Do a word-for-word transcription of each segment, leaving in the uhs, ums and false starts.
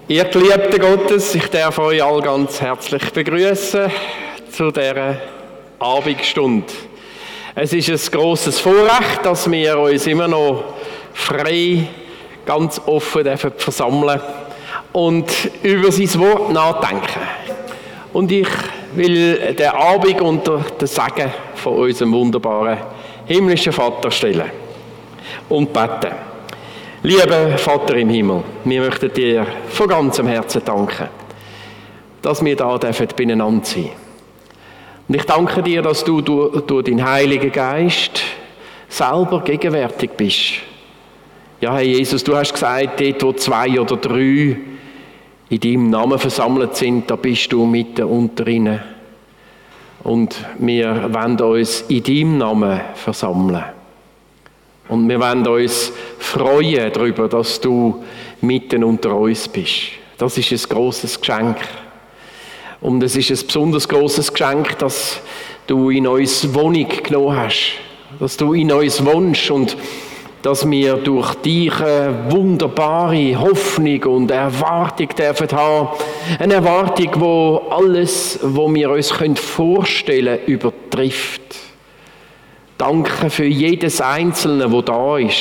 Ihr Geliebten Gottes, ich darf euch alle ganz herzlich begrüßen zu dieser Abendstunde. Es ist ein grosses Vorrecht, dass wir uns immer noch frei, ganz offen dürfen versammeln und über sein Wort nachdenken. Und ich will den Abend unter den Segen von unserem wunderbaren himmlischen Vater stellen und beten. Lieber Vater im Himmel, wir möchten dir von ganzem Herzen danken, dass wir da dürfen beieinander sein. Und ich danke dir, dass du durch, durch deinen Heiligen Geist selber gegenwärtig bist. Ja, Herr Jesus, du hast gesagt, dort wo zwei oder drei in deinem Namen versammelt sind, da bist du mitten unter ihnen. Und wir wollen uns in deinem Namen versammeln. Und wir wollen uns freuen darüber, dass du mitten unter uns bist. Das ist ein grosses Geschenk. Und es ist ein besonders grosses Geschenk, dass du in uns Wohnung genommen hast. Dass du in uns wohnst und dass wir durch dich eine wunderbare Hoffnung und Erwartung dürfen haben. Eine Erwartung, die alles, was wir uns vorstellen können, übertrifft. Danke für jedes Einzelne, das da ist.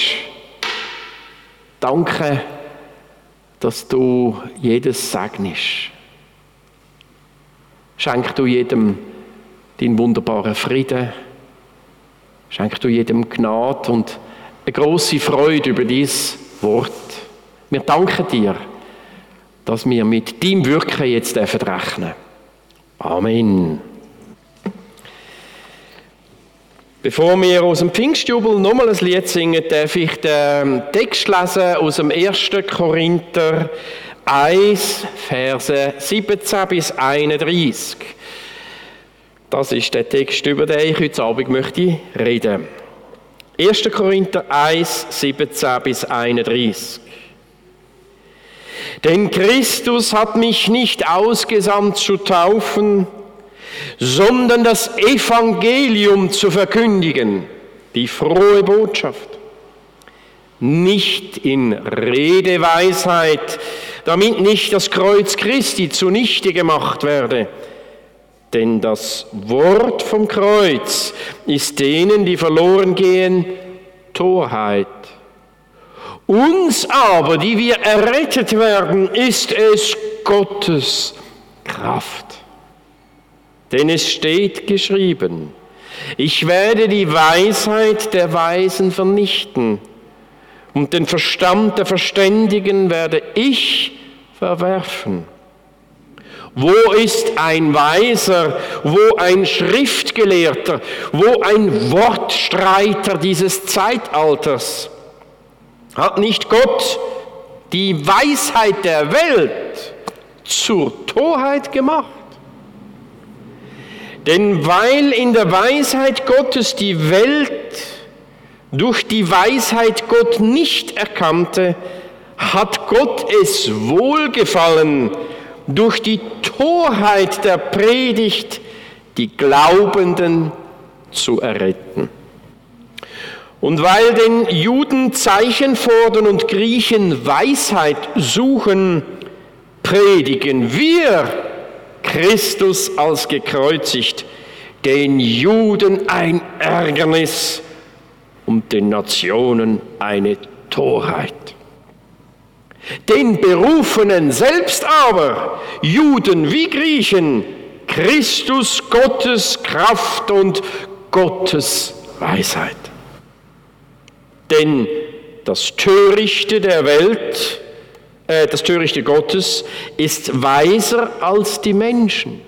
Danke, dass du jedes segnest. Schenk du jedem deinen wunderbaren Frieden. Schenk du jedem Gnade und eine grosse Freude über dieses Wort. Wir danken dir, dass wir mit deinem Wirken jetzt rechnen dürfen. Amen. Bevor wir aus dem Pfingstjubel nochmal ein Lied singen, darf ich den Text lesen aus dem ersten Korinther eins, Verse siebzehn bis einunddreißig. Das ist der Text, über den ich heute Abend möchte reden. erster Korinther eins, siebzehn bis einunddreißig. Denn Christus hat mich nicht ausgesandt zu taufen, sondern das Evangelium zu verkündigen, die frohe Botschaft. Nicht in Redeweisheit, damit nicht das Kreuz Christi zunichte gemacht werde. Denn das Wort vom Kreuz ist denen, die verloren gehen, Torheit. Uns aber, die wir errettet werden, ist es Gottes Kraft. Denn es steht geschrieben, ich werde die Weisheit der Weisen vernichten und den Verstand der Verständigen werde ich verwerfen. Wo ist ein Weiser, wo ein Schriftgelehrter, wo ein Wortstreiter dieses Zeitalters? Hat nicht Gott die Weisheit der Welt zur Torheit gemacht? Denn weil in der Weisheit Gottes die Welt durch die Weisheit Gott nicht erkannte, hat Gott es wohlgefallen, durch die Torheit der Predigt die Glaubenden zu erretten. Und weil den Juden Zeichen fordern und Griechen Weisheit suchen, predigen wir Christus als gekreuzigt, den Juden ein Ärgernis und den Nationen eine Torheit. Den Berufenen selbst aber, Juden wie Griechen, Christus Gottes Kraft und Gottes Weisheit. Denn das Törichte der Welt, äh, das Törichte Gottes, ist weiser als die Menschen.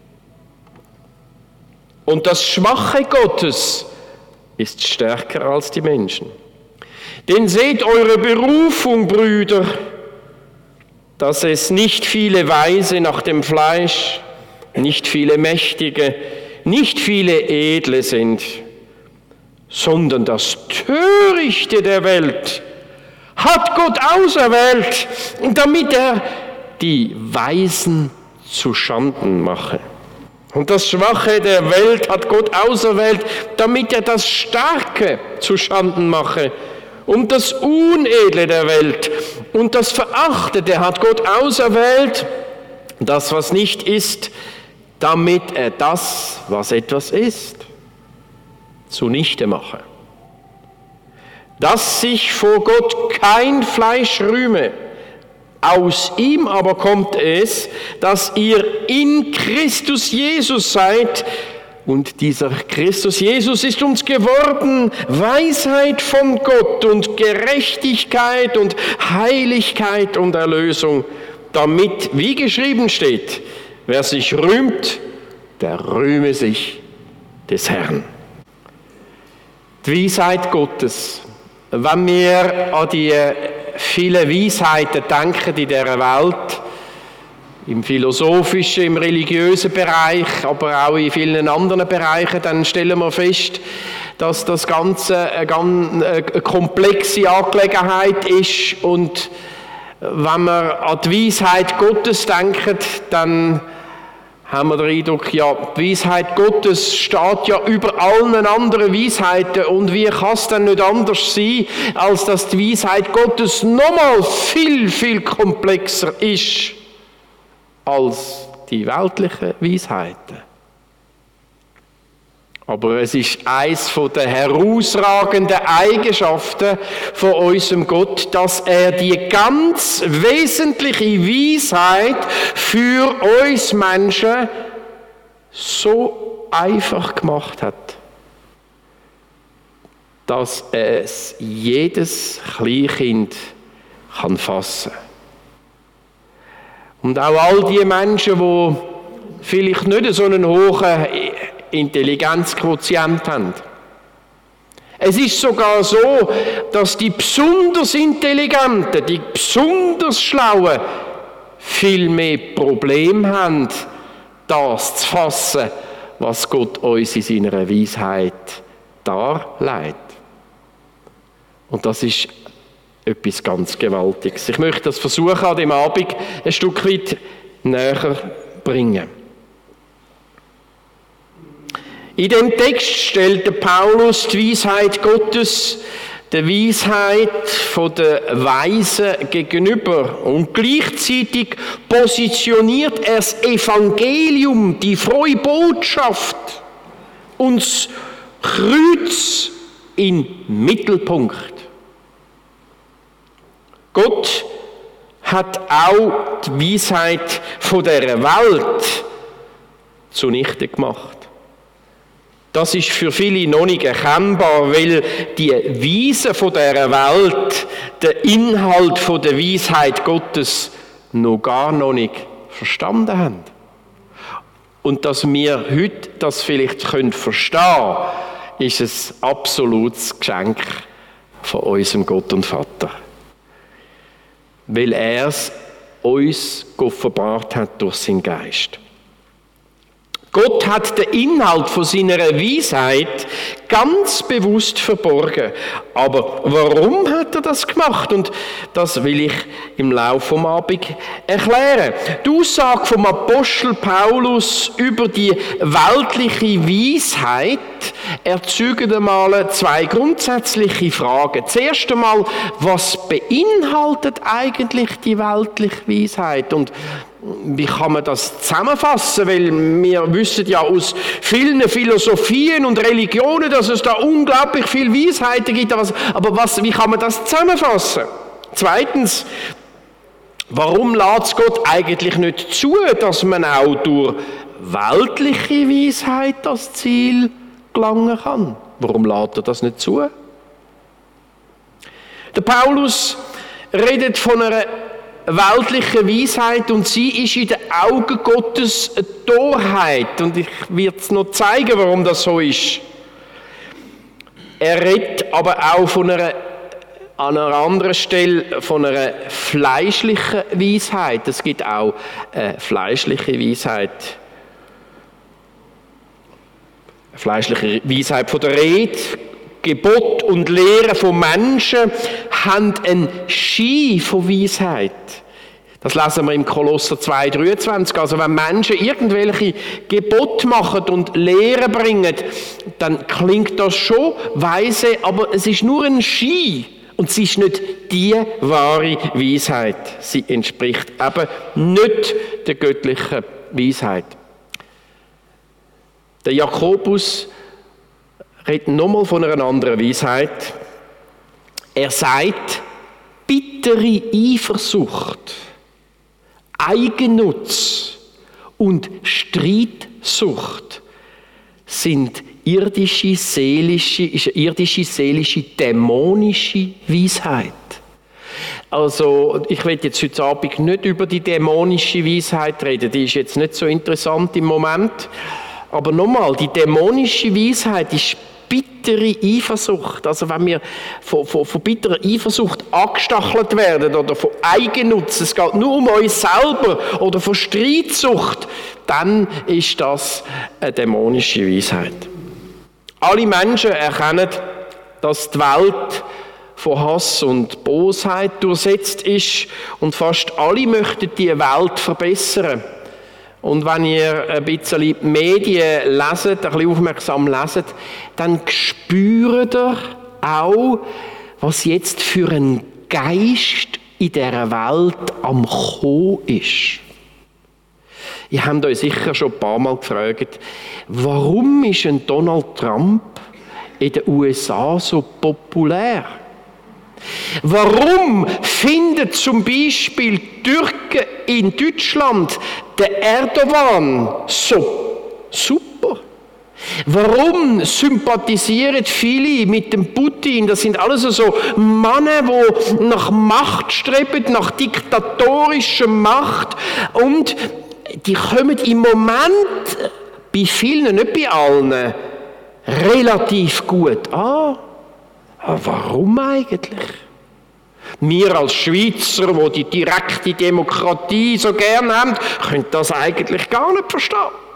Und das Schwache Gottes ist stärker als die Menschen. Denn seht eure Berufung, Brüder, dass es nicht viele Weise nach dem Fleisch, nicht viele Mächtige, nicht viele Edle sind, sondern das Törichte der Welt hat Gott auserwählt, damit er die Weisen zuschanden mache. Und das Schwache der Welt hat Gott auserwählt, damit er das Starke zuschanden mache. Und das Unedle der Welt, und das verachtet, der hat Gott auserwählt, das, was nicht ist, damit er das, was etwas ist, zunichte mache. Dass sich vor Gott kein Fleisch rühme, aus ihm aber kommt es, dass ihr in Christus Jesus seid, und dieser Christus Jesus ist uns geworden, Weisheit von Gott und Gerechtigkeit und Heiligkeit und Erlösung, damit, wie geschrieben steht, wer sich rühmt, der rühme sich des Herrn. Die Weisheit Gottes. Wenn wir an die vielen Weisheiten denken in dieser Welt, im philosophischen, im religiösen Bereich, aber auch in vielen anderen Bereichen, dann stellen wir fest, dass das Ganze eine ganz eine komplexe Angelegenheit ist. Und wenn wir an die Weisheit Gottes denken, dann haben wir den Eindruck, ja, die Weisheit Gottes steht ja über allen anderen Weisheiten. Und wie kann es denn nicht anders sein, als dass die Weisheit Gottes nochmal viel, viel komplexer ist als die weltlichen Weisheiten. Aber es ist eines der herausragenden Eigenschaften von unserem Gott, dass er die ganz wesentliche Weisheit für uns Menschen so einfach gemacht hat, dass es jedes Kleinkind kann fassen. Und auch all die Menschen, die vielleicht nicht so einen hohen Intelligenzquotient haben. Es ist sogar so, dass die besonders Intelligenten, die besonders Schlauen, viel mehr Probleme haben, das zu fassen, was Gott uns in seiner Weisheit darlegt. Und das ist etwas ganz Gewaltiges. Ich möchte das versuchen, an dem Abend ein Stück weit näher bringen. In dem Text stellt der Paulus die Weisheit Gottes der Weisheit von der Weisen gegenüber. Und gleichzeitig positioniert er das Evangelium, die frohe Botschaft, und das Kreuz in den Mittelpunkt. Gott hat auch die Weisheit von dieser Welt zunichte gemacht. Das ist für viele noch nicht erkennbar, weil die Weisen von dieser Welt den Inhalt von der Weisheit Gottes noch gar noch nicht verstanden haben. Und dass wir heute das vielleicht können verstehen, ist ein absolutes Geschenk von unserem Gott und Vater. Weil er es uns offenbart hat durch seinen Geist. Gott hat den Inhalt von seiner Weisheit ganz bewusst verborgen. Aber warum hat er das gemacht? Und das will ich im Laufe des Abends erklären. Die Aussage vom Apostel Paulus über die weltliche Weisheit erzeugt einmal zwei grundsätzliche Fragen. Zuerst einmal, was beinhaltet eigentlich die weltliche Weisheit? Und wie kann man das zusammenfassen? Weil wir wissen ja aus vielen Philosophien und Religionen, dass es da unglaublich viel Weisheiten gibt. Aber was, wie kann man das zusammenfassen? Zweitens, warum lässt Gott eigentlich nicht zu, dass man auch durch weltliche Weisheit das Ziel gelangen kann? Warum lässt er das nicht zu? Der Paulus redet von einer weltliche Weisheit und sie ist in den Augen Gottes eine Torheit. Und ich werde es noch zeigen, warum das so ist. Er redet aber auch von einer, an einer anderen Stelle von einer fleischlichen Weisheit. Es gibt auch eine fleischliche Weisheit. Eine fleischliche Weisheit von der Rede. Gebot und Lehre von Menschen haben einen Schein von Weisheit. Das lesen wir im Kolosser zwei dreiundzwanzig. Also wenn Menschen irgendwelche Gebote machen und Lehren bringen, dann klingt das schon weise, aber es ist nur ein Schein. Und sie ist nicht die wahre Weisheit. Sie entspricht eben nicht der göttlichen Weisheit. Der Jakobus redet nochmal von einer anderen Weisheit. Er sagt, bittere Eifersucht, Eigennutz und Streitsucht sind irdische, seelische, ist eine irdische, seelische, dämonische Weisheit. Also, ich will jetzt heute Abend nicht über die dämonische Weisheit reden, die ist jetzt nicht so interessant im Moment. Aber nochmal, die dämonische Weisheit ist bittere Eifersucht. Also wenn wir von, von, von bitterer Eifersucht angestachelt werden oder von Eigennutz, es geht nur um uns selber oder von Streitsucht, dann ist das eine dämonische Weisheit. Alle Menschen erkennen, dass die Welt von Hass und Bosheit durchsetzt ist und fast alle möchten die Welt verbessern. Und wenn ihr ein bisschen Medien leset, ein bisschen aufmerksam leset, dann spürt ihr auch, was jetzt für ein Geist in dieser Welt am Kommen ist. Ihr habt euch sicher schon ein paar Mal gefragt, warum ist ein Donald Trump in den U S A so populär? Warum findet zum Beispiel Türken in Deutschland den Erdogan so super? Warum sympathisieren viele mit dem Putin? Das sind alles so Männer, die nach Macht streben, nach diktatorischer Macht. Und die kommen im Moment bei vielen, nicht bei allen, relativ gut an. Aber warum eigentlich? Wir als Schweizer, die die direkte Demokratie so gerne haben, können das eigentlich gar nicht verstehen.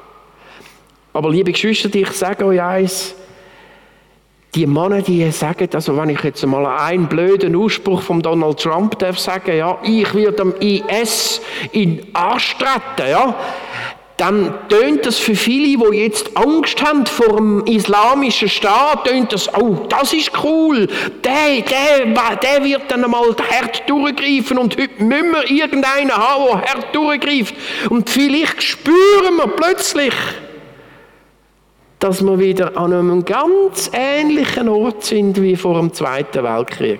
Aber liebe Geschwister, ich sage euch eins, die Männer, die sagen, also wenn ich jetzt mal einen blöden Ausspruch von Donald Trump darf sagen, ja, ich werde am I S in Arsch treten, ja, dann tönt das für viele, die jetzt Angst haben vor dem islamischen Staat, tönt das, oh, das ist cool, der, der, der wird dann einmal hart durchgreifen und heute müssen wir irgendeinen haben, der hart durchgreift. Und vielleicht spüren wir plötzlich, dass wir wieder an einem ganz ähnlichen Ort sind wie vor dem Zweiten Weltkrieg.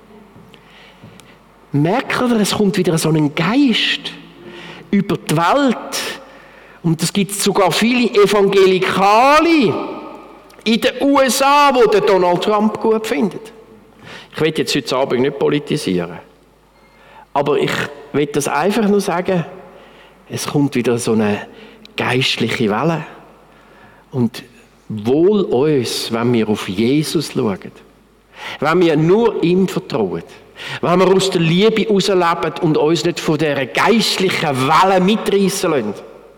Merkt ihr, es kommt wieder so ein Geist über die Welt. Und es gibt sogar viele Evangelikale in den U S A, die den Donald Trump gut finden. Ich will jetzt heute Abend nicht politisieren. Aber ich will das einfach nur sagen, es kommt wieder so eine geistliche Welle. Und wohl uns, wenn wir auf Jesus schauen, wenn wir nur ihm vertrauen, wenn wir aus der Liebe herausleben und uns nicht von dieser geistlichen Welle mitreissen lassen.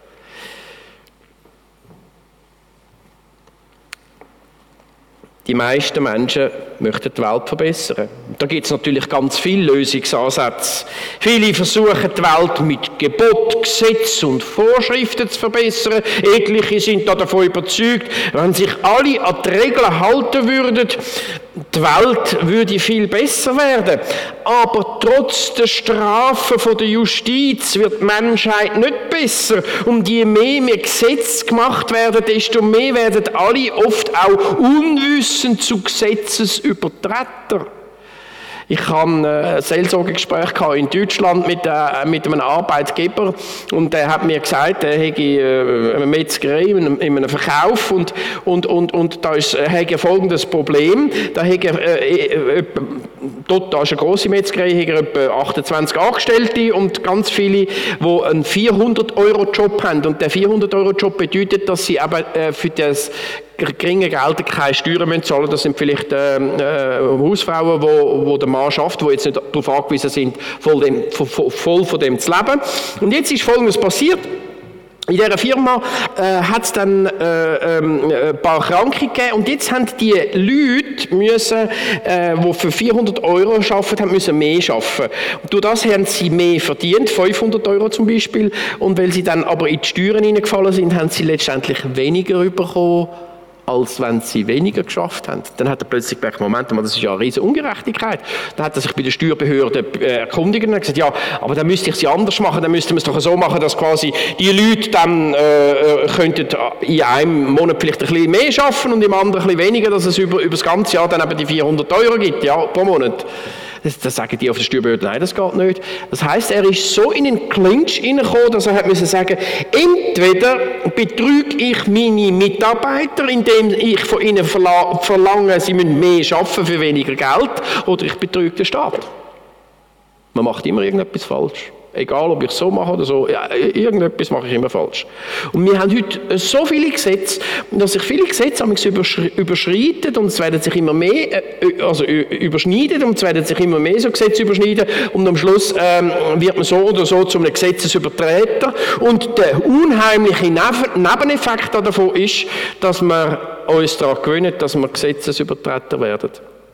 Die meisten Menschen möchten die Welt verbessern. Da gibt es natürlich ganz viele Lösungsansätze. Viele versuchen die Welt mit Gebot, Gesetz und Vorschriften zu verbessern. Etliche sind da davon überzeugt, wenn sich alle an die Regeln halten würden, die Welt würde viel besser werden. Aber trotz der Strafen von der Justiz wird die Menschheit nicht besser. Und je mehr mit Gesetz gemacht werden, desto mehr werden alle oft auch unwissend zu Gesetzesübertreter. Ich hatte ein Seelsorgegespräch in Deutschland mit, äh, mit einem Arbeitgeber und der hat mir gesagt, er hätte äh, eine Metzgerei in einem, in einem Verkauf und, und, und, und da ist äh, folgendes Problem. Da hätte äh, äh, dort da ist eine grosse Metzgerei, hat er etwa achtundzwanzig Angestellte und ganz viele, die einen vierhundert-Euro-Job haben. Und der vierhundert-Euro-Job bedeutet, dass sie eben äh, für das geringe Geld keine Steuern müssen zahlen. Das sind vielleicht äh, äh, Hausfrauen, wo, wo der Mann schafft, die jetzt nicht darauf angewiesen sind, voll, dem, voll, voll von dem zu leben. Und jetzt ist Folgendes passiert. In dieser Firma äh, hat es dann äh, ähm, ein paar Kranke gegeben und jetzt haben die Leute, müssen, äh, die für vierhundert Euro arbeiten, haben müssen mehr arbeiten. Und durch das haben sie mehr verdient, fünfhundert Euro zum Beispiel. Und weil sie dann aber in die Steuern hineingefallen sind, haben sie letztendlich weniger bekommen als wenn sie weniger geschafft haben. Dann hat er plötzlich gemerkt, Moment mal, das ist ja eine riesige Ungerechtigkeit. Dann hat er sich bei der Steuerbehörde erkundigt und gesagt, ja, aber dann müsste ich sie anders machen, dann müsste man es doch so machen, dass quasi die Leute dann äh, könnten in einem Monat vielleicht ein bisschen mehr arbeiten und im anderen ein bisschen weniger, dass es über, über das ganze Jahr dann eben die vierhundert Euro gibt, ja, pro Monat. Das, das sagen die auf der Steuerbehörde, nein, das geht nicht. Das heisst, er ist so in den Clinch hineingekommen, dass er hat müssen sagen, entweder betrüge ich meine Mitarbeiter, indem ich von ihnen verla- verlange, sie müssen mehr arbeiten für weniger Geld, oder ich betrüge den Staat. Man macht immer irgendetwas falsch. Egal, ob ich es so mache oder so, ja, irgendetwas mache ich immer falsch. Und wir haben heute so viele Gesetze, dass sich viele Gesetze überschreiten und es werden sich immer mehr, also überschneiden und es werden sich immer mehr so Gesetze überschneiden und am Schluss ähm, wird man so oder so zu einem Gesetzesübertreter. Und der unheimliche Nebeneffekt davon ist, dass wir uns daran gewöhnen, dass wir Gesetzesübertreter werden.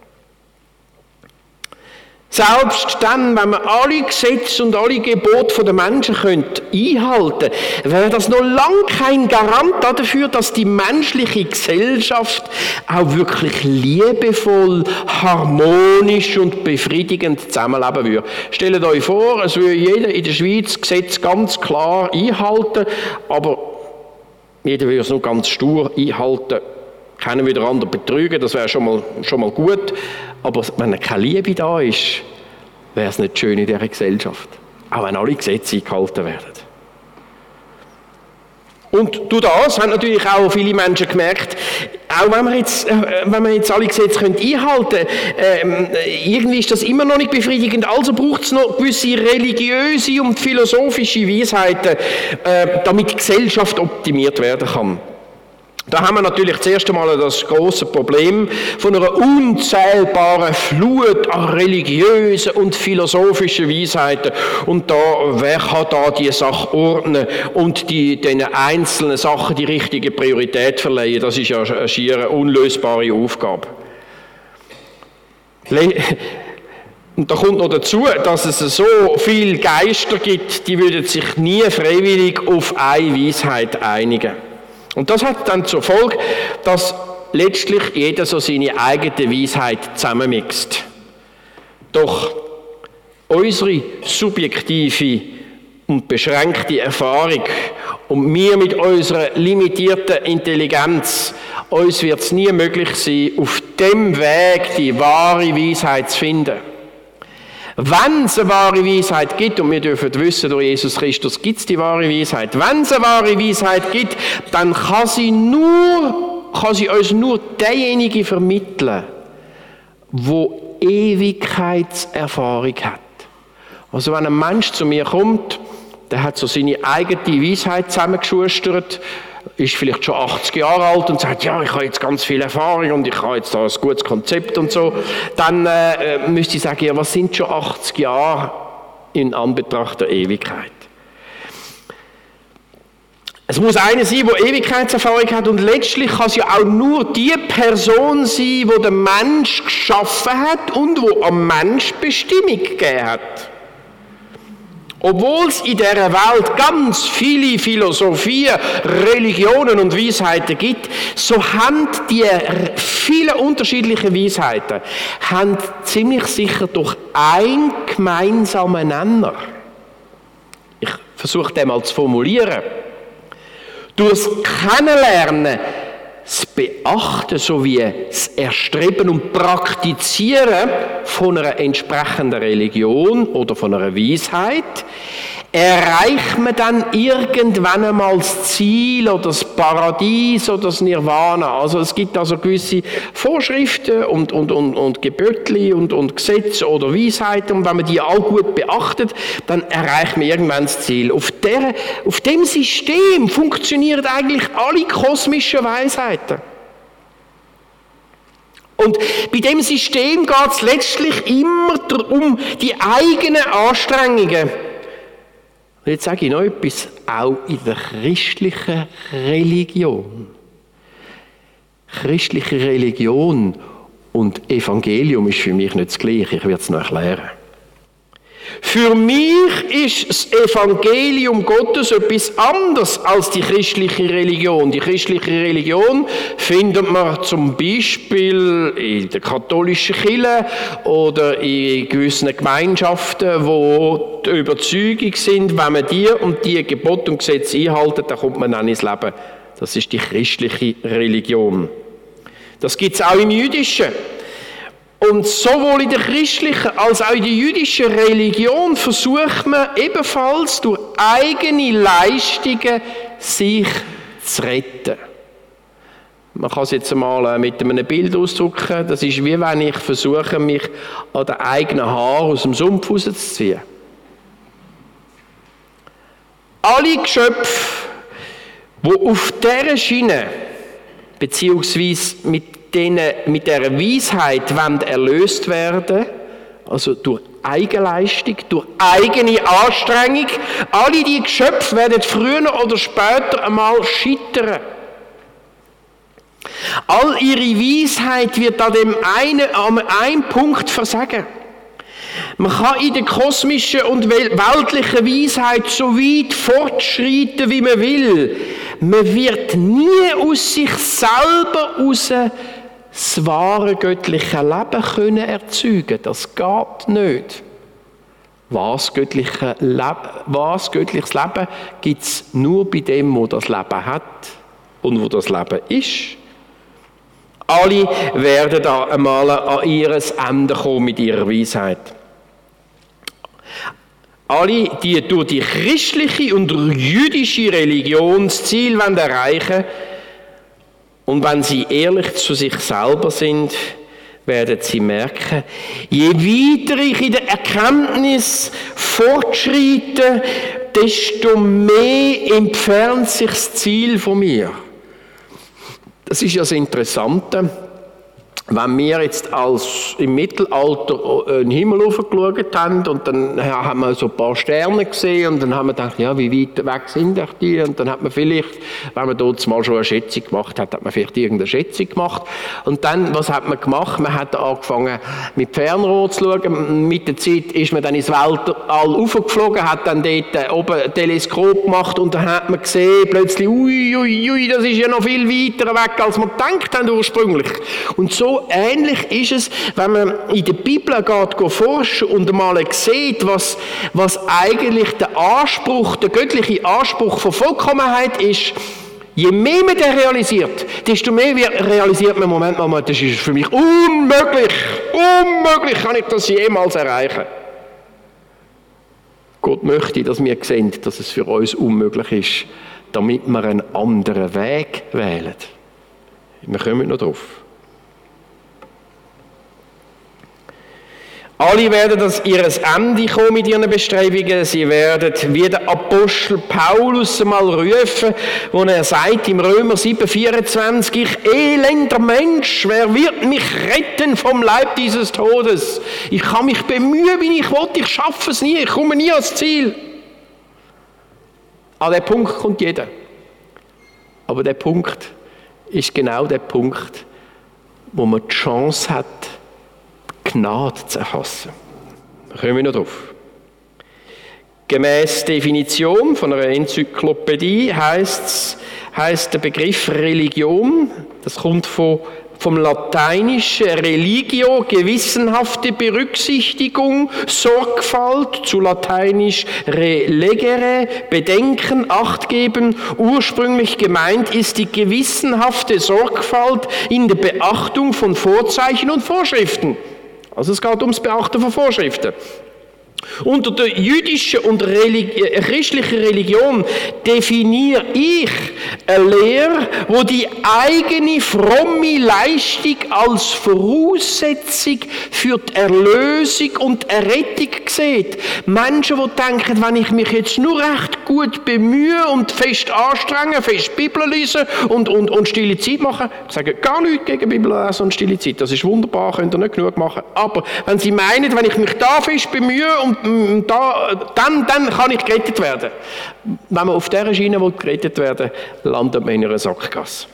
Selbst dann, wenn wir alle Gesetze und alle Gebote der Menschen einhalten können, wäre das noch lange kein Garant dafür, dass die menschliche Gesellschaft auch wirklich liebevoll, harmonisch und befriedigend zusammenleben würde. Stellt euch vor, es würde jeder in der Schweiz Gesetze ganz klar einhalten, aber jeder würde es nur ganz stur einhalten. Keiner würde den anderen betrügen, das wäre schon mal, schon mal gut. Aber wenn keine Liebe da ist, wäre es nicht schön in dieser Gesellschaft. Auch wenn alle Gesetze eingehalten werden. Und durch das haben natürlich auch viele Menschen gemerkt, auch wenn wir jetzt, äh, wenn wir jetzt alle Gesetze können einhalten können, äh, irgendwie ist das immer noch nicht befriedigend. Also braucht es noch gewisse religiöse und philosophische Weisheiten, äh, damit die Gesellschaft optimiert werden kann. Da haben wir natürlich zuerst einmal das große Problem von einer unzählbaren Flut an religiösen und philosophischen Weisheiten. Und da, wer kann da die Sache ordnen und die, den einzelnen Sachen die richtige Priorität verleihen? Das ist ja eine schier unlösbare Aufgabe. Und da kommt noch dazu, dass es so viele Geister gibt, die würden sich nie freiwillig auf eine Weisheit einigen. Und das hat dann zur Folge, dass letztlich jeder so seine eigene Weisheit zusammenmixt. Doch unsere subjektive und beschränkte Erfahrung und wir mit unserer limitierten Intelligenz, uns wird es nie möglich sein, auf dem Weg die wahre Weisheit zu finden. Wenn es eine wahre Weisheit gibt, und wir dürfen wissen, durch Jesus Christus gibt es die wahre Weisheit, wenn es eine wahre Weisheit gibt, dann kann sie, nur, kann sie uns nur derjenige vermitteln, der Ewigkeitserfahrung hat. Also wenn ein Mensch zu mir kommt, der hat so seine eigene Weisheit zusammengeschustert, ist vielleicht schon achtzig Jahre alt und sagt, ja, ich habe jetzt ganz viel Erfahrung und ich habe jetzt da ein gutes Konzept und so, dann äh, müsste ich sagen, ja, was sind schon achtzig Jahre in Anbetracht der Ewigkeit? Es muss einer sein, der Ewigkeitserfahrung hat und letztlich kann es ja auch nur die Person sein, die der Mensch geschaffen hat und die am Mensch Bestimmung gegeben hat. Obwohl es in dieser Welt ganz viele Philosophien, Religionen und Weisheiten gibt, so haben die vielen unterschiedlichen Weisheiten haben ziemlich sicher doch einen gemeinsamen Nenner. Ich versuche den mal zu formulieren. Durch das Kennenlernen, das Beachten sowie das Erstreben und Praktizieren von einer entsprechenden Religion oder von einer Weisheit erreicht man dann irgendwann einmal das Ziel oder das Paradies oder das Nirvana. Also es gibt also gewisse Vorschriften und, und, und, und Gebötli und, und Gesetze oder Weisheiten und wenn man die all gut beachtet, dann erreicht man irgendwann das Ziel. Auf, der, auf dem System funktionieren eigentlich alle kosmischen Weisheiten. Und bei dem System geht es letztlich immer um die eigenen Anstrengungen. Und jetzt sage ich noch etwas, auch in der christlichen Religion. Christliche Religion und Evangelium ist für mich nicht das Gleiche, ich werde es noch erklären. Für mich ist das Evangelium Gottes etwas anderes als die christliche Religion. Die christliche Religion findet man zum Beispiel in der katholischen Kirche oder in gewissen Gemeinschaften, wo die Überzeugung sind, wenn man die und die Gebote und Gesetze einhält, dann kommt man dann ins Leben. Das ist die christliche Religion. Das gibt es auch im Jüdischen. Und sowohl in der christlichen als auch in der jüdischen Religion versucht man ebenfalls durch eigene Leistungen sich zu retten. Man kann es jetzt einmal mit einem Bild ausdrücken. Das ist wie wenn ich versuche, mich an den eigenen Haaren aus dem Sumpf rauszuziehen. Alle Geschöpfe, die auf dieser Schiene, beziehungsweise mit denen, mit dieser Weisheit wollen erlöst werden, also durch Eigenleistung, durch eigene Anstrengung, alle die Geschöpfe werden früher oder später einmal scheitern. All ihre Weisheit wird an dem einen, an einem Punkt versagen. Man kann in der kosmischen und weltlichen Weisheit so weit fortschreiten, wie man will. Man wird nie aus sich selber heraus das wahre göttliche Leben können erzeugen. Das geht nicht. Was, göttliche Leben, was göttliches Leben gibt es nur bei dem, wo das Leben hat und wo das Leben ist. Alle werden da einmal an ihr Ende kommen mit ihrer Weisheit. Alle, die durch die christliche und jüdische Religion das Ziel erreichen wollen, und wenn sie ehrlich zu sich selber sind, werden sie merken, je weiter ich in der Erkenntnis fortschreite, desto mehr entfernt sich das Ziel von mir. Das ist ja das Interessante. Wenn wir jetzt als im Mittelalter in den Himmel hochgeschaut haben und dann haben wir so ein paar Sterne gesehen und dann haben wir gedacht, ja, wie weit weg sind die? Und dann hat man vielleicht, wenn man dort mal schon eine Schätzung gemacht hat, hat man vielleicht irgendeine Schätzung gemacht. Und dann, was hat man gemacht? Man hat angefangen mit Fernrohr zu schauen. Mit der Zeit ist man dann ins Weltall hochgeflogen, hat dann dort oben ein Teleskop gemacht und dann hat man gesehen, plötzlich, ui, ui, ui, das ist ja noch viel weiter weg, als man gedacht haben ursprünglich. Und so ähnlich ist es, wenn man in der Bibel geht, forschen und einmal sieht, was, was eigentlich der Anspruch, der göttliche Anspruch von Vollkommenheit ist. Je mehr man den realisiert, desto mehr realisiert man, Moment mal, das ist für mich unmöglich. Unmöglich kann ich das jemals erreichen. Gott möchte, dass wir sehen, dass es für uns unmöglich ist, damit wir einen anderen Weg wählen. Wir kommen noch drauf. Alle werden das ihres Ende kommen mit ihren Bestrebungen. Sie werden wie der Apostel Paulus einmal rufen, wo er sagt im Römer sieben vierundzwanzig, ich elender Mensch, wer wird mich retten vom Leib dieses Todes? Ich kann mich bemühen, wie ich will, ich schaffe es nie, ich komme nie ans Ziel. An den Punkt kommt jeder. Aber der Punkt ist genau der Punkt, wo man die Chance hat, Gnade zu erfassen. Da kommen wir noch drauf. Gemäß Definition von einer Enzyklopädie heisst, heisst der Begriff Religion, das kommt von, vom Lateinischen religio, gewissenhafte Berücksichtigung, Sorgfalt, zu Lateinisch relegere, bedenken, Acht geben. Ursprünglich gemeint ist die gewissenhafte Sorgfalt in der Beachtung von Vorzeichen und Vorschriften. Also es geht ums Beachten von Vorschriften. Unter der jüdischen und religi- christlichen Religion definiere ich eine Lehre, wo die eigene fromme Leistung als Voraussetzung für die Erlösung und Errettung sieht. Menschen, die denken, wenn ich mich jetzt nur recht gut bemühe und fest anstrenge, fest Bibel lesen und, und, und stille Zeit machen, sagen gar nichts gegen Bibel lesen und stille Zeit. Das ist wunderbar, könnt ihr nicht genug machen. Aber wenn sie meinen, wenn ich mich da fest bemühe und Da, dann, dann kann ich gerettet werden. Wenn man auf dieser Schiene will gerettet werden, landet man in einer Sackgasse.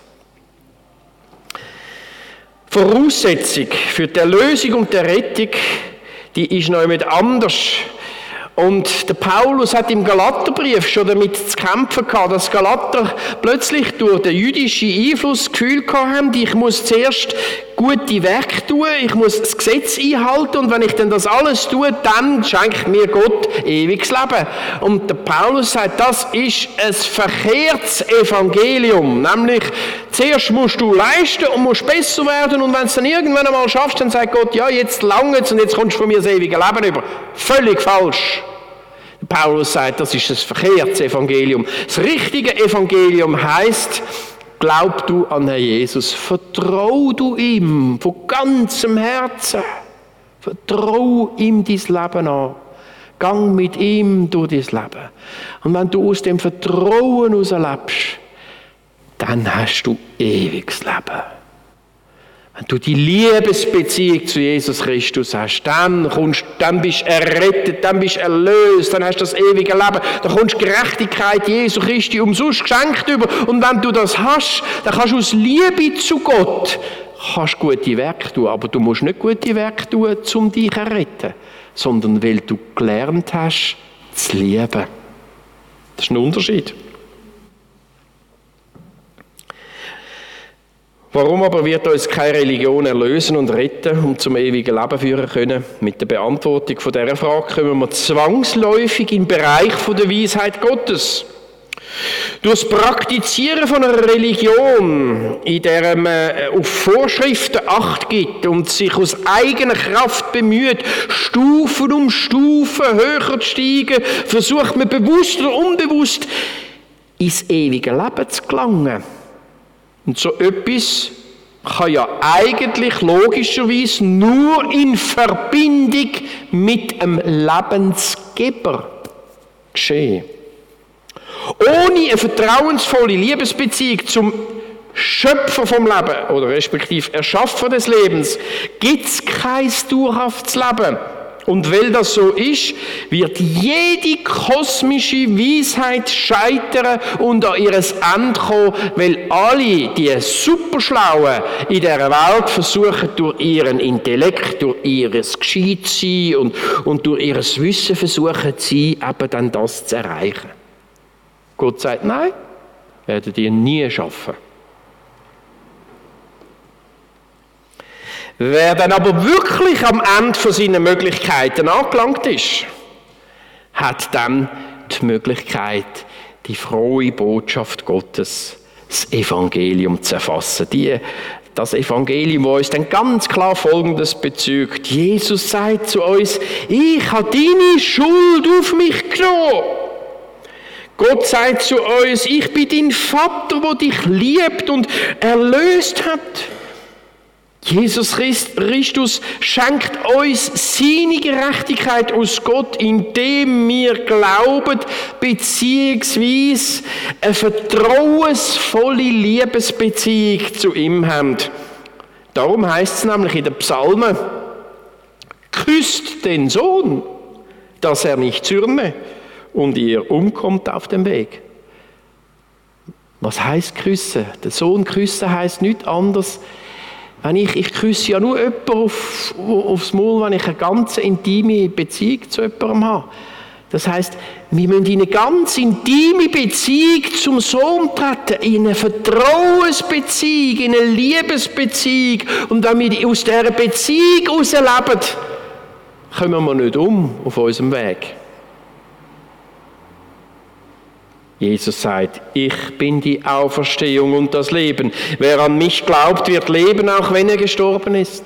Voraussetzung für die Erlösung und die Rettung, die ist noch jemand anders Und der Paulus hat im Galaterbrief schon damit zu kämpfen gehabt, dass Galater plötzlich durch den jüdischen Einfluss das Gefühl gehabt haben, ich muss zuerst gute Werke tun, ich muss das Gesetz einhalten und wenn ich dann das alles tue, dann schenkt mir Gott ewiges Leben. Und der Paulus sagt, das ist ein verkehrtes Evangelium, nämlich zuerst musst du leisten und musst besser werden und wenn es dann irgendwann einmal schaffst, dann sagt Gott, ja, jetzt langt's und jetzt kommst du von mir das ewige Leben über. Völlig falsch. Paulus sagt, das ist das verkehrte Evangelium. Das richtige Evangelium heisst, glaub du an Herrn Jesus, vertrau du ihm von ganzem Herzen, vertrau ihm dein Leben an, gang mit ihm durch dein Leben. Und wenn du aus dem Vertrauen heraus lebst, dann hast du ewiges Leben. Wenn du die Liebesbeziehung zu Jesus Christus hast, dann, kommst, dann bist du errettet, dann bist du erlöst, dann hast du das ewige Leben, dann kommst du Gerechtigkeit Jesu Christi umsonst geschenkt über. Und wenn du das hast, dann kannst du aus Liebe zu Gott kannst gute Werke tun. Aber du musst nicht gute Werke tun, um dich zu retten, sondern weil du gelernt hast, zu lieben. Das ist ein Unterschied. Warum aber wird uns keine Religion erlösen und retten und zum ewigen Leben führen können? Mit der Beantwortung von dieser Frage kommen wir zwangsläufig in den Bereich der Weisheit Gottes. Durch das Praktizieren von einer Religion, in der man auf Vorschriften Acht gibt und sich aus eigener Kraft bemüht, Stufen um Stufen höher zu steigen, versucht man bewusst oder unbewusst ins ewige Leben zu gelangen. Und so etwas kann ja eigentlich logischerweise nur in Verbindung mit einem Lebensgeber geschehen. Ohne eine vertrauensvolle Liebesbeziehung zum Schöpfer vom Leben oder respektive Erschaffer des Lebens gibt es kein dauerhaftes Leben. Und weil das so ist, wird jede kosmische Weisheit scheitern und an ihres Ende kommen, weil alle die Superschlauen in dieser Welt versuchen, durch ihren Intellekt, durch ihres Gescheitsein und, und durch ihres Wissen versuchen sie eben dann das zu erreichen. Gott sagt, nein, werden die nie schaffen. Wer dann aber wirklich am Ende von seinen Möglichkeiten angelangt ist, hat dann die Möglichkeit, die frohe Botschaft Gottes, das Evangelium zu erfassen. Die, das Evangelium, das uns dann ganz klar Folgendes bezeugt. Jesus sagt zu uns, ich habe deine Schuld auf mich genommen. Gott sagt zu uns, ich bin dein Vater, der dich liebt und erlöst hat. Jesus Christus schenkt uns seine Gerechtigkeit aus Gott, indem wir glauben, beziehungsweise eine vertrauensvolle Liebesbeziehung zu ihm haben. Darum heißt es nämlich in den Psalmen, küsst den Sohn, dass er nicht zürne und ihr umkommt auf dem Weg. Was heißt küssen? Den Sohn küssen heißt nichts anderes. Wenn ich, ich küsse ja nur jemanden auf, aufs Maul, wenn ich eine ganz intime Beziehung zu jemandem habe. Das heisst, wir müssen in eine ganz intime Beziehung zum Sohn treten, in eine Vertrauensbeziehung, in eine Liebesbeziehung. Und wenn wir aus dieser Beziehung heraus leben, kommen wir nicht um auf unserem Weg. Jesus sagt, ich bin die Auferstehung und das Leben. Wer an mich glaubt, wird leben, auch wenn er gestorben ist.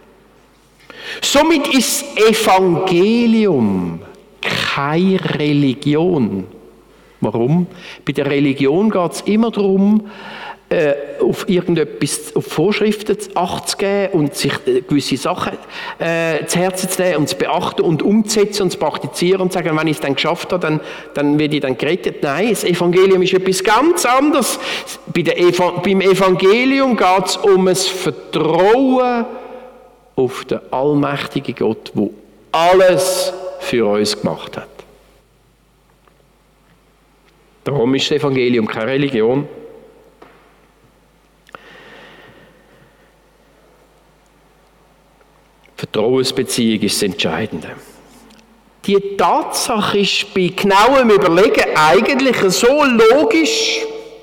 Somit ist Evangelium keine Religion. Warum? Bei der Religion geht es immer darum, äh, auf irgendetwas, auf Vorschriften Acht zu geben und sich äh, gewisse Sachen äh, zu Herzen zu nehmen und zu beachten und umzusetzen und zu praktizieren und zu sagen, wenn ich es dann geschafft habe, dann, dann werde ich dann gerettet. Nein, das Evangelium ist etwas ganz anderes. Bei der Eva- beim Evangelium geht es um ein Vertrauen auf den allmächtigen Gott, der alles für uns gemacht hat. Darum ist das Evangelium keine Religion. Vertrauensbeziehung ist das Entscheidende. Die Tatsache ist bei genauem Überlegen eigentlich so logisch,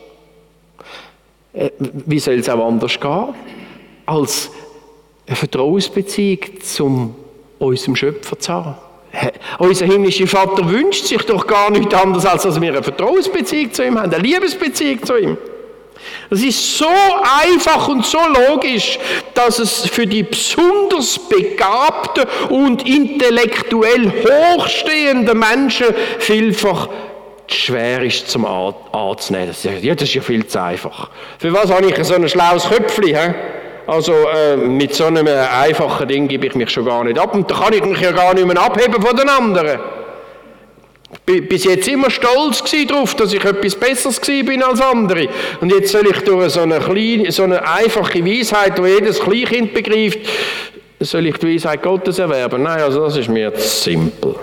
äh, wie soll es auch anders gehen, als eine Vertrauensbeziehung zu unserem Schöpfer zu haben. Unser himmlischer Vater wünscht sich doch gar nichts anderes, als dass wir eine Vertrauensbeziehung zu ihm haben, eine Liebesbeziehung zu ihm. Das ist so einfach und so logisch, dass es für die besonders begabten und intellektuell hochstehenden Menschen vielfach schwer ist zum anzunehmen. Das ist, ja, das ist ja viel zu einfach. Für was habe ich so ein schlaues Köpfchen? He? Also äh, mit so einem einfachen Ding gebe ich mich schon gar nicht ab. Und da kann ich mich ja gar nicht mehr abheben von den anderen. Ich war bis jetzt immer stolz darauf, dass ich etwas Besseres bin als andere. Und jetzt soll ich durch so eine, kleine, so eine einfache Weisheit, die jedes Kleinkind begreift, soll ich die Weisheit Gottes erwerben? Nein, also das ist mir zu simpel.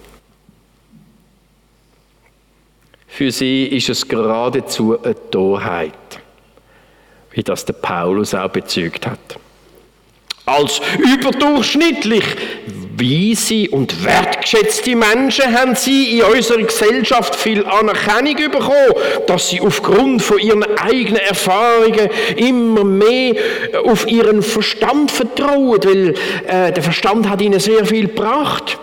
Für sie ist es geradezu eine Torheit, wie das der Paulus auch bezeugt hat. Als überdurchschnittlich weise und wertgeschätzte Menschen haben sie in unserer Gesellschaft viel Anerkennung bekommen, dass sie aufgrund von ihren eigenen Erfahrungen immer mehr auf ihren Verstand vertrauen, weil äh, der Verstand hat ihnen sehr viel gebracht.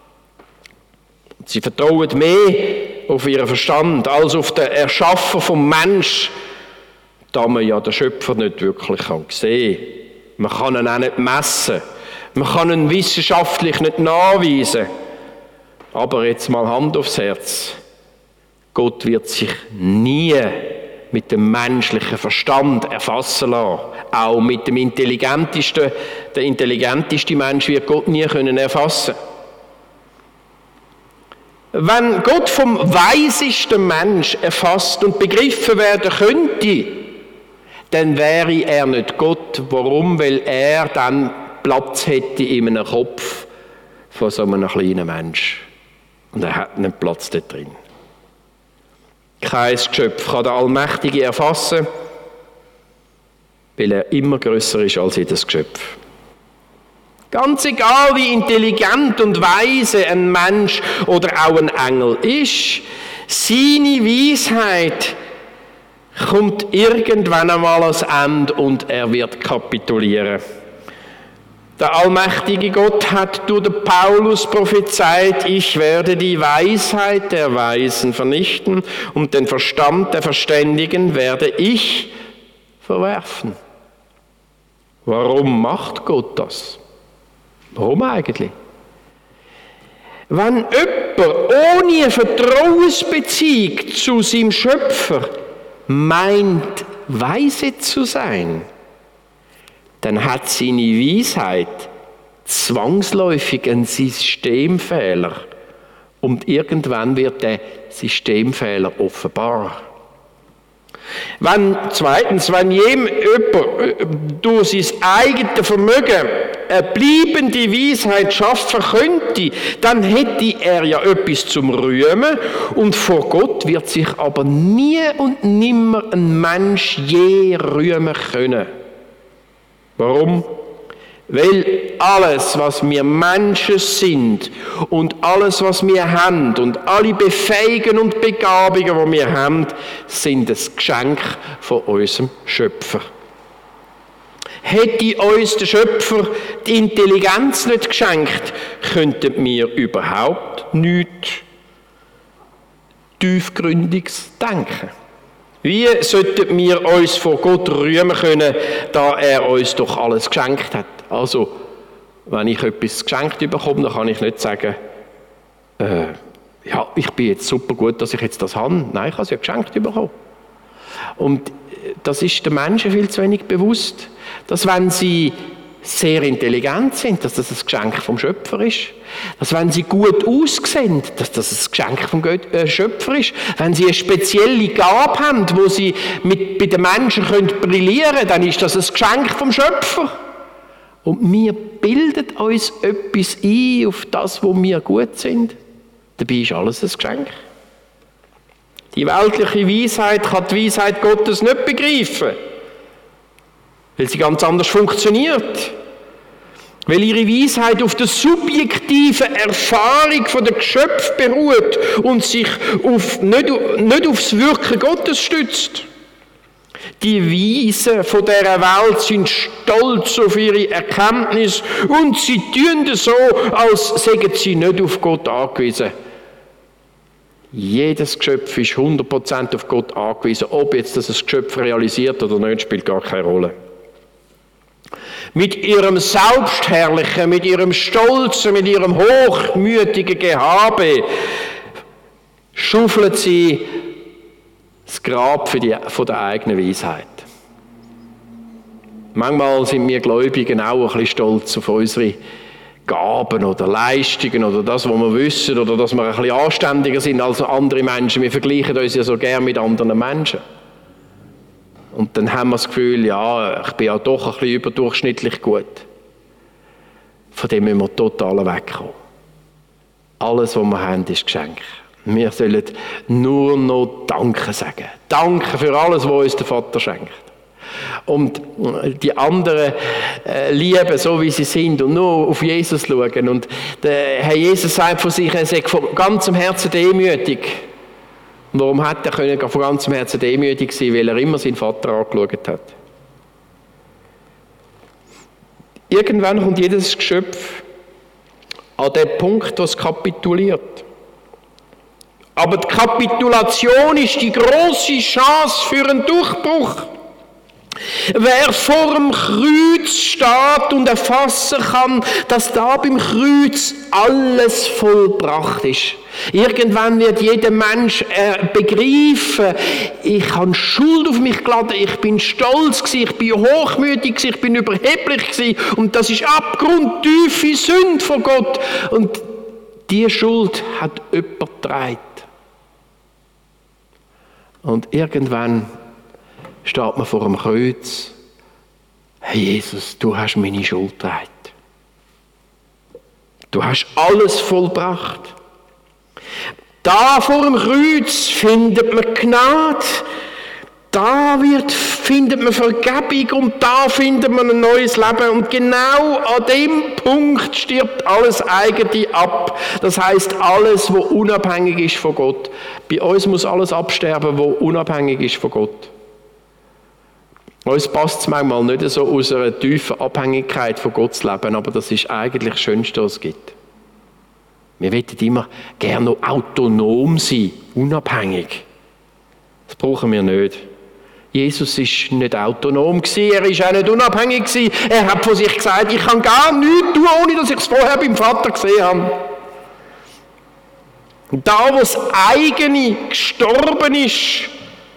Sie vertrauen mehr auf ihren Verstand als auf den Erschaffer vom Mensch, da man ja den Schöpfer nicht wirklich sehen kann. Man kann ihn auch nicht messen. Man kann ihn wissenschaftlich nicht nachweisen. Aber jetzt mal Hand aufs Herz. Gott wird sich nie mit dem menschlichen Verstand erfassen lassen. Auch mit dem intelligentesten, der intelligenteste Mensch wird Gott nie können erfassen. Wenn Gott vom weisesten Mensch erfasst und begriffen werden könnte, dann wäre er nicht Gott. Warum? Weil er dann Platz hätte in einem Kopf von so einem kleinen Mensch. Und er hat einen Platz da drin. Kein Geschöpf kann der Allmächtige erfassen, weil er immer grösser ist als jedes Geschöpf. Ganz egal, wie intelligent und weise ein Mensch oder auch ein Engel ist, seine Weisheit kommt irgendwann einmal ans Ende und er wird kapitulieren. Der allmächtige Gott hat durch den Paulus prophezeit, ich werde die Weisheit der Weisen vernichten und den Verstand der Verständigen werde ich verwerfen. Warum macht Gott das? Warum eigentlich? Wenn jemand ohne Vertrauensbeziehung zu seinem Schöpfer meint, weise zu sein, dann hat seine Weisheit zwangsläufig einen Systemfehler. Und irgendwann wird der Systemfehler offenbar. Wenn, zweitens, wenn jemand durch sein eigenes Vermögen eine bleibende Weisheit schaffen könnte, dann hätte er ja etwas zum Rühmen und vor Gott wird sich aber nie und nimmer ein Mensch je rühmen können. Warum? Weil alles, was wir Menschen sind und alles, was wir haben und alle Befähigungen und Begabungen, die wir haben, sind ein Geschenk von unserem Schöpfer. Hätte uns der Schöpfer die Intelligenz nicht geschenkt, könnten wir überhaupt nichts Tiefgründiges denken. Wie sollten wir uns vor Gott rühmen können, da er uns doch alles geschenkt hat? Also, wenn ich etwas geschenkt bekomme, dann kann ich nicht sagen, äh, ja, ich bin jetzt super gut, dass ich jetzt das habe. Nein, ich habe es ja geschenkt bekommen. Und das ist den Menschen viel zu wenig bewusst, dass wenn sie sehr intelligent sind, dass das ein Geschenk vom Schöpfer ist. Dass wenn sie gut aussehen, dass das ein Geschenk vom Schöpfer ist. Wenn sie eine spezielle Gabe haben, wo sie mit, bei den Menschen können brillieren können, dann ist das ein Geschenk vom Schöpfer. Und wir bilden uns etwas ein auf das, wo wir gut sind. Dabei ist alles ein Geschenk. Die weltliche Weisheit kann die Weisheit Gottes nicht begreifen, weil sie ganz anders funktioniert. Weil ihre Weisheit auf der subjektiven Erfahrung der Geschöpfe beruht und sich auf, nicht, nicht aufs Wirken Gottes stützt. Die Weisen von dieser Welt sind stolz auf ihre Erkenntnis und sie tun so, als seien sie nicht auf Gott angewiesen. Jedes Geschöpf ist hundert Prozent auf Gott angewiesen. Ob jetzt das Geschöpf realisiert oder nicht, spielt gar keine Rolle. Mit ihrem Selbstherrlichen, mit ihrem Stolzen, mit ihrem hochmütigen Gehabe schaufeln sie das Grab für die, von der eigenen Weisheit. Manchmal sind wir Gläubigen auch ein bisschen stolz auf unsere Gaben oder Leistungen oder das, was wir wissen, oder dass wir ein bisschen anständiger sind als andere Menschen. Wir vergleichen uns ja so gern mit anderen Menschen. Und dann haben wir das Gefühl, ja, ich bin ja doch ein bisschen überdurchschnittlich gut. Von dem müssen wir total wegkommen. Alles, was wir haben, ist Geschenk. Wir sollen nur noch Danke sagen. Danke für alles, was uns der Vater schenkt. Und die anderen äh, lieben, so wie sie sind, und nur auf Jesus schauen. Und der Herr Jesus sagt von sich, er sei von ganzem Herzen demütig. Und warum hat er können von ganzem Herzen demütig sein? Weil er immer seinen Vater angeschaut hat. Irgendwann kommt jedes Geschöpf an den Punkt, wo es kapituliert. Aber die Kapitulation ist die grosse Chance für einen Durchbruch. Wer vor dem Kreuz steht und erfassen kann, dass da beim Kreuz alles vollbracht ist. Irgendwann wird jeder Mensch äh, begreifen, ich habe Schuld auf mich geladen, ich bin stolz gewesen, ich bin hochmütig gewesen, ich bin überheblich gewesen, und das ist abgrundtiefe Sünde von Gott. Und diese Schuld hat jemand getragen. Und irgendwann steht man vor dem Kreuz. Herr Jesus, du hast meine Schuld getragen. Du hast alles vollbracht. Da vor dem Kreuz findet man Gnade. Da wird, findet man Vergebung und da findet man ein neues Leben. Und genau an dem Punkt stirbt alles eigene ab. Das heisst, alles, was unabhängig ist von Gott. Bei uns muss alles absterben, was unabhängig ist von Gott. Uns passt es manchmal nicht so, aus einer tiefen Abhängigkeit von Gott zu leben, aber das ist eigentlich das Schönste, was es gibt. Wir wollen immer gerne noch autonom sein, unabhängig. Das brauchen wir nicht. Jesus war nicht autonom, er war auch nicht unabhängig. Er hat von sich gesagt, ich kann gar nichts tun, ohne dass ich es vorher beim Vater gesehen habe. Da, wo das eigene gestorben ist,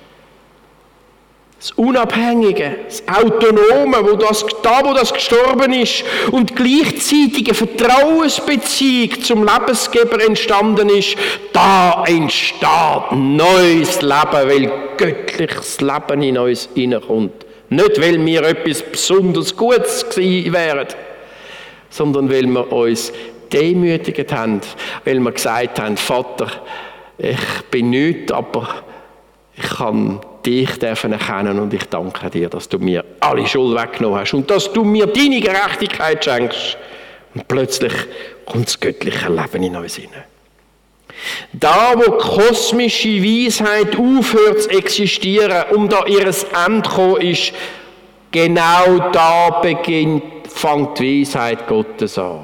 das Unabhängige, das Autonome, wo das, da wo das gestorben ist und gleichzeitig eine Vertrauensbeziehung zum Lebensgeber entstanden ist, da entsteht neues Leben, weil göttliches Leben in uns hineinkommt. Nicht, weil wir etwas besonders Gutes gewesen wären, sondern weil wir uns demütigt haben, weil wir gesagt haben, Vater, ich bin nichts, aber ich kann dich dürfen erkennen und ich danke dir, dass du mir alle Schuld weggenommen hast und dass du mir deine Gerechtigkeit schenkst. Und plötzlich kommt das göttliche Leben in uns hinein. Da, wo kosmische Weisheit aufhört zu existieren, um da ihres Ende gekommen ist, genau da beginnt, fängt die Weisheit Gottes an.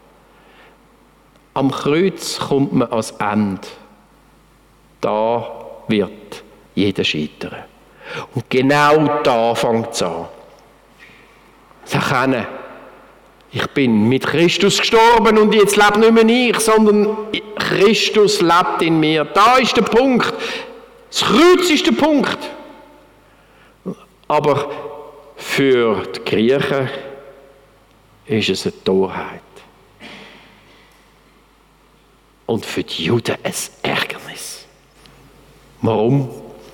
Am Kreuz kommt man ans Ende. Da wird jeder scheitern. Und genau da fängt es an. Sie erkennen, ich bin mit Christus gestorben und jetzt lebe nicht mehr ich, sondern Christus lebt in mir. Da ist der Punkt. Das Kreuz ist der Punkt. Aber für die Griechen ist es eine Torheit. Und für die Juden ein Ärgernis. Warum?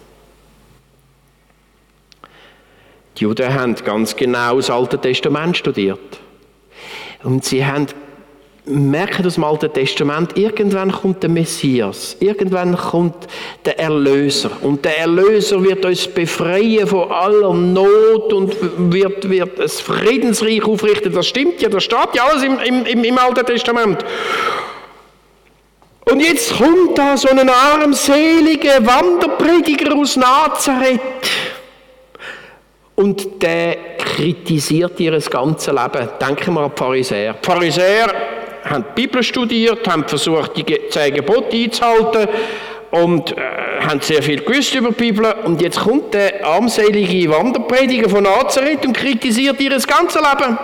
Die Juden haben ganz genau das Alte Testament studiert. Und sie haben merken aus dem Alten Testament, irgendwann kommt der Messias, irgendwann kommt der Erlöser. Und der Erlöser wird uns befreien von aller Not und wird, wird ein Friedensreich aufrichten. Das stimmt ja, das steht ja alles im, im, im Alten Testament. Und jetzt kommt da so ein armseliger Wanderprediger aus Nazareth. Und der kritisiert ihr ganzes Leben. Denken wir an die Pharisäer. Die Pharisäer haben die Bibel studiert, haben versucht, die zehn Gebote einzuhalten und äh, haben sehr viel gewusst über die Bibel. Und jetzt kommt der armselige Wanderprediger von Nazareth und kritisiert ihr ganzes Leben.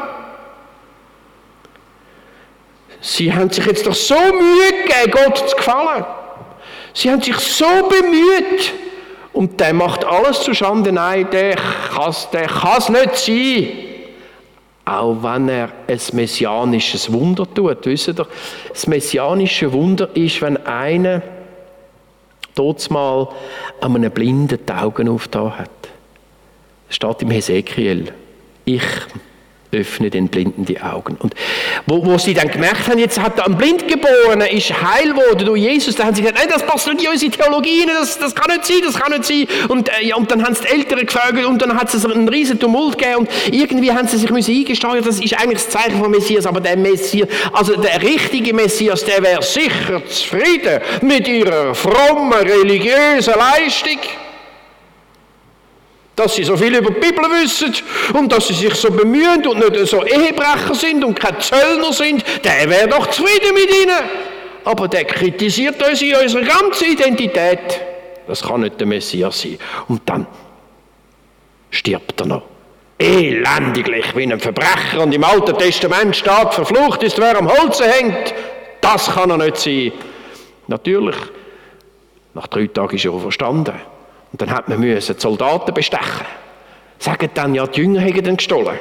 Sie haben sich jetzt doch so Mühe gegeben, Gott zu gefallen. Sie haben sich so bemüht. Und der macht alles zu Schande. Nein, der kann es der kann's nicht sein. Auch wenn er ein messianisches Wunder tut. Wisst ihr, das messianische Wunder ist, wenn einer dort mal an einem Blinden die Augen aufgetan hat. Das steht im Hesekiel. Ich öffne den Blinden die Augen. Und wo, wo sie dann gemerkt haben, jetzt hat ein Blindgeborener, ist heil geworden durch Jesus, dann haben sie gesagt, nein, das passt nicht in unsere Theologie, das, das kann nicht sein, das kann nicht sein. Und, äh, ja, und dann haben sie die Eltern gefragt und dann hat es einen riesen Tumult gegeben und irgendwie haben sie sich müssen eingesteuert, das ist eigentlich das Zeichen vom Messias, aber der Messias, also der richtige Messias, der wäre sicher zufrieden mit ihrer frommen, religiösen Leistung. Dass sie so viel über die Bibel wissen und dass sie sich so bemühen und nicht so Ehebrecher sind und keine Zöllner sind, der wäre doch zufrieden mit ihnen. Aber der kritisiert uns in unserer ganzen Identität. Das kann nicht der Messias sein. Und dann stirbt er noch. Elendiglich wie ein Verbrecher. Und im Alten Testament steht, verflucht ist, wer am Holze hängt. Das kann er nicht sein. Natürlich, nach drei Tagen ist er verstanden. Und dann hat man müssen die Soldaten bestechen. Sagen dann, ja, die Jünger hätten ihn gestohlen.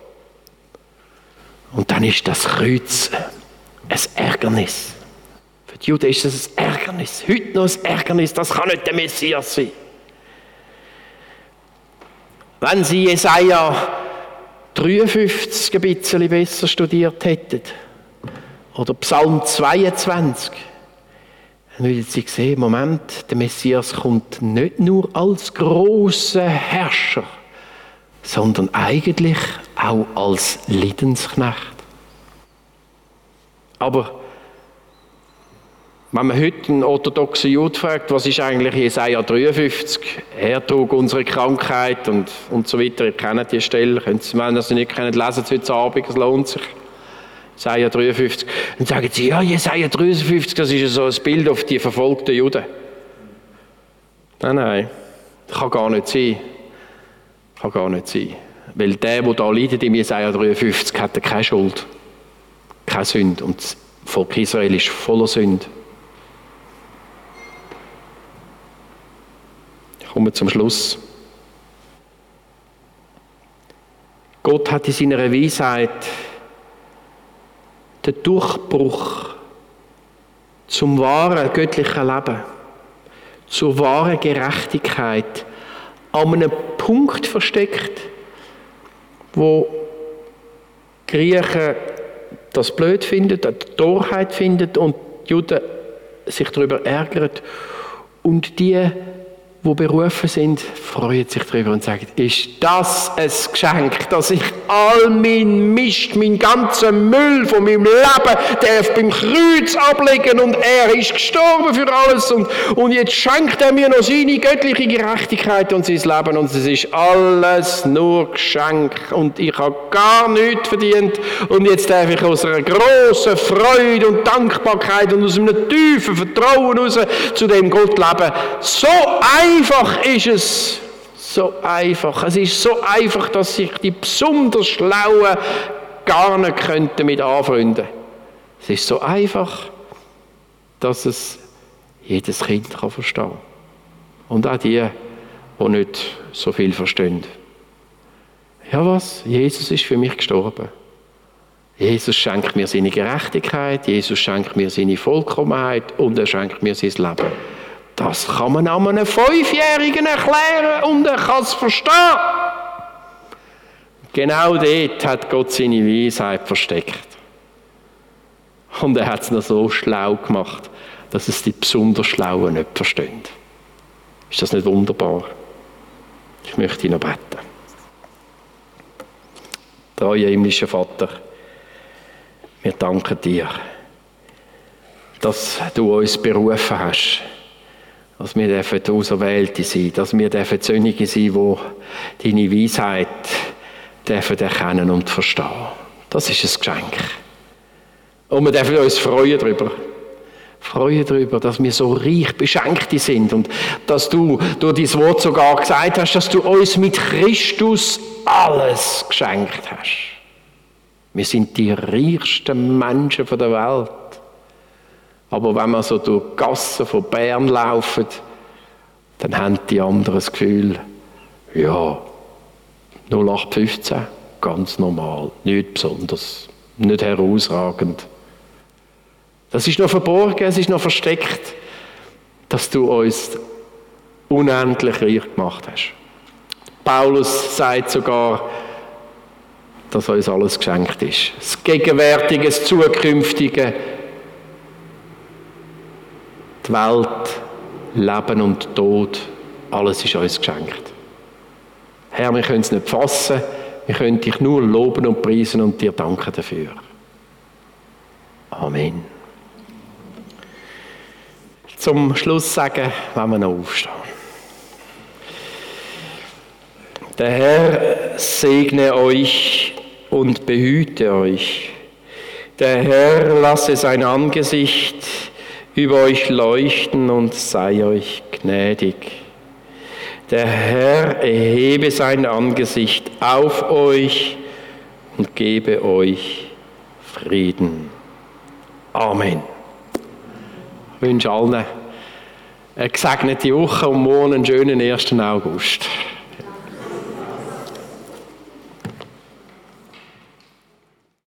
Und dann ist das Kreuz ein Ärgernis. Für die Juden ist es ein Ärgernis. Heute noch ein Ärgernis. Das kann nicht der Messias sein. Wenn Sie Jesaja dreiundfünfzig ein bisschen besser studiert hätten, oder Psalm zweiundzwanzig, dann würden Sie sehen, Moment, der Messias kommt nicht nur als grosser Herrscher, sondern eigentlich auch als Leidensknecht. Aber wenn man heute einen orthodoxen Juden fragt, was ist eigentlich Jesaja dreiundfünfzig? Er trug unsere Krankheit und, und so weiter. Ihr kennt die Stelle. Wenn ihr sie nicht kennt, lesen Sie heute Abend, es lohnt sich. Jesaja dreiundfünfzig. Dann sagen sie, ja, Jesaja dreiundfünfzig, das ist ja so ein Bild auf die verfolgten Juden. Nein, nein, das kann gar nicht sein. Kann gar nicht sein. Weil der, der da leidet im Jesaja dreiundfünfzig, hat keine Schuld. Keine Sünde. Und das Volk Israel ist voller Sünde. Ich komme zum Schluss. Gott hat in seiner Weisheit den Durchbruch zum wahren göttlichen Leben, zur wahren Gerechtigkeit an einem Punkt versteckt, wo die Griechen das blöd finden, die Torheit finden und die Juden sich darüber ärgern. Und die, die berufen sind, freuen sich darüber und sagen, ist das ein Geschenk, dass ich all mein Mist, mein ganzen Müll von meinem Leben darf beim Kreuz ablegen und er ist gestorben für alles und, und jetzt schenkt er mir noch seine göttliche Gerechtigkeit und sein Leben und es ist alles nur Geschenk und ich habe gar nichts verdient und jetzt darf ich aus einer grossen Freude und Dankbarkeit und aus einem tiefen Vertrauen raus zu dem Gott leben. So ein Einfach ist es, so einfach. Es ist so einfach, dass sich die besonders Schlauen gar nicht könnten damit anfreunden. Es ist so einfach, dass es jedes Kind kann verstehen. Und auch die, die nicht so viel verstehen. Ja was? Jesus ist für mich gestorben. Jesus schenkt mir seine Gerechtigkeit, Jesus schenkt mir seine Vollkommenheit und er schenkt mir sein Leben. Das kann man auch einem Fünfjährigen erklären und er kann es verstehen. Genau dort hat Gott seine Weisheit versteckt. Und er hat es noch so schlau gemacht, dass es die besonders Schlauen nicht verstehen. Ist das nicht wunderbar? Ich möchte noch beten. Treuer himmlischer Vater, wir danken dir, dass du uns berufen hast, dass wir Auserwählte sein, dass wir Söhnige sein, die deine Weisheit dürfen erkennen und verstehen. Das ist ein Geschenk. Und wir dürfen uns freuen darüber. Freuen darüber, dass wir so reich Beschenkte sind und dass du durch dein Wort sogar gesagt hast, dass du uns mit Christus alles geschenkt hast. Wir sind die reichsten Menschen der Welt. Aber wenn wir so durch die Gassen von Bern laufen, dann haben die anderen das Gefühl, ja, null acht fünfzehn, ganz normal, nicht besonders, nicht herausragend. Das ist noch verborgen, es ist noch versteckt, dass du uns unendlich reich gemacht hast. Paulus sagt sogar, dass uns alles geschenkt ist. Das Gegenwärtige, das Zukünftige, die Welt, Leben und Tod, alles ist uns geschenkt. Herr, wir können es nicht fassen, wir können dich nur loben und preisen und dir danken dafür. Amen. Zum Schluss sagen, wenn wir noch aufstehen. Der Herr segne euch und behüte euch. Der Herr lasse sein Angesicht über euch leuchten und sei euch gnädig. Der Herr erhebe sein Angesicht auf euch und gebe euch Frieden. Amen. Ich wünsche allen eine gesegnete Woche und morgen einen schönen ersten August.